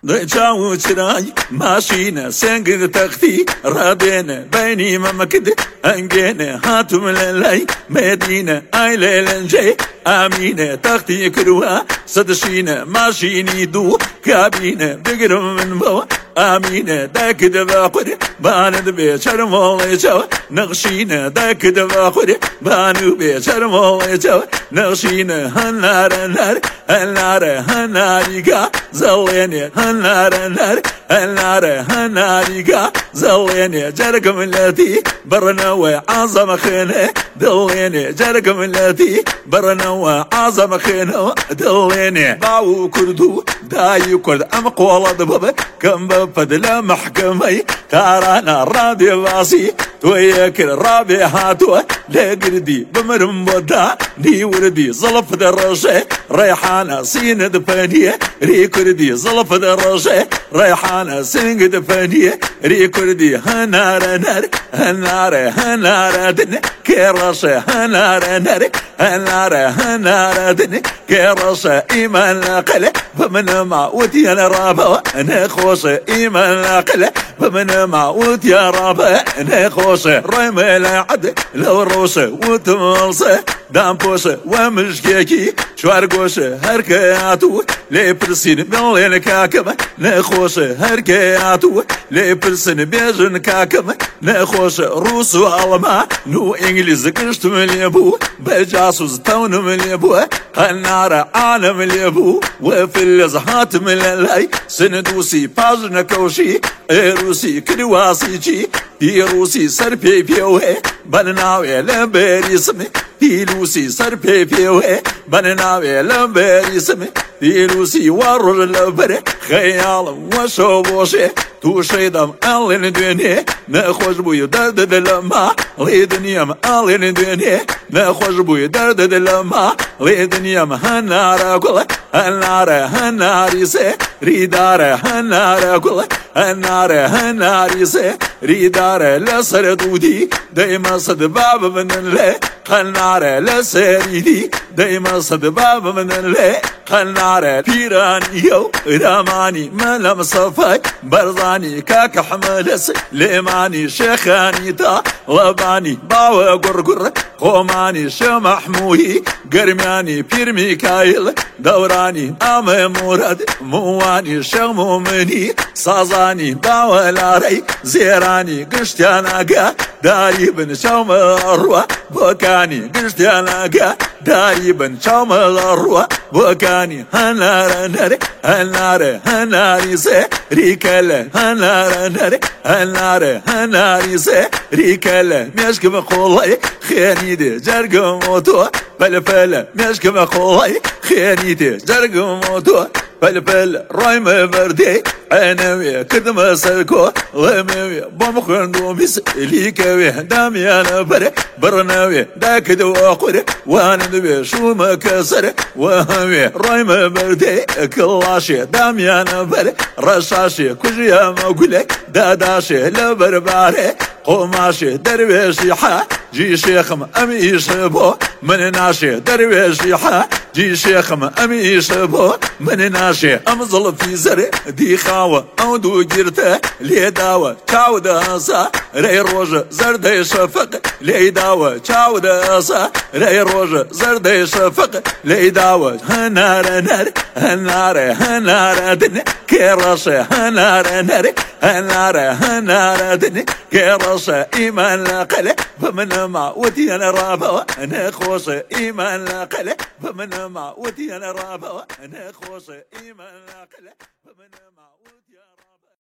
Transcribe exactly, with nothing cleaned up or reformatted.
ضيجاو تراي ماشينا سنقد تختي رابينا بيني ما مكد انجينا هاتم للاي مدينة اي ليلن جاي امينة تختي كروا صدشينا ماشيني دو كابينة بقرم من بوا امينة داك دباقر باند بيشر مولي جو نغشينا داك دباقر بانو بيشر مولي جو نغشينا هنار النار النار هناريقا زليني هنار النار النار هناريقا زليني جرقم التي برنوى عظم خينه دليني جرقم التي برنوى عظم خينه دليني باو كردو دايو كرد ام قولا دبب كم بفدلا محكمي تارانا رابي باسي تويكر رابي هاتوا لقردي بمرم بدا دي وردي زلف درجة ريحانا سين دفانية ريكردي زلف درجة ريحانا سين دفانية ريكردي هنار نار هنار هنار دن كرشة هنار نار هنار هنار دن كرشة إيمان لقلة فمن معود يا رابا نخوش إيمان لقلة فمن معود يا رابا نخوش ريم العد لو روشة وتملصة دام بوشة ومشكيكي شوارقوشة هركياتو لي برسين بلين كاكم نخوشة هركياتو لي برسين بيجن كاكم نخوشة روس والما نو انجليز كشت مليبو بجاسوس تون مليبو النار عالم مليبو وفي الازهات مللاي سندوسي باجن كوشي روسي كرواسي جي روسي سر بي بيوه بناوي لبري سمي روسي سر بي بيوه بناوي لبري سمي روسي ورر لبري خيال وشوبوشي تو شيدم ألين دنيا نخوش بوي درد دلما لدنيا ألين دنيا نخوش بوي درد دلما لدنيا هنارا كل هنارا هناري سي ريدارا هنارا كل هنارا هناري سي ريدارا لسر دودي دايما صد باب من اللي هنارا لسريدي دايما صد باب من اللي هنارا بيرانيو راماني ملم صفاي برضاني كاك حملس ليماني شيخاني تا لباني باوى قرقر قوماني شمحموي قرماني بير ميكايل دوراني ام مراد مواني شمومني صازاني باوى لاري زيراني قشتاناقا داري بن شوم الروى بوكاني قشتاناقا داري بن شوم الروى بوكاني هنار نار هنار هناري سي ريكاله هنار نار هنار هناري سي ريكاله مشك بقولي خيانيدي جرق موتو فلفل مشك بقولي خيانيدي جرق موتو فلفل رايم بردي عنوي كدم سركو لموي بمخندو بس ليكوي دامي انا بر برناوي داك دو اقر وانا دبي شو مكسر وهوي رايم بردي كلاشي دامي انا بر رشاشي كجيا مقولي داداشي لبرباري قماشي درويشي حا جي شيخم امي شبو من ناشي درويشي حا جي شيخم امي شبو من ناشي امظل في زر دي خاوة او دو جيرته لي داوة چاو داسا ري روج زرد شفق لي داوة چاو داسا ري روج زرد شفق لي داوة هنار نار هنار هنار دن كرش هنار نار هنار هنار دن كرش ايمان لقل فمن معودي انا رابا انا خوش ايمان لقل فمن معودي انا رابا انا خوش ايمان لقل فمن معودي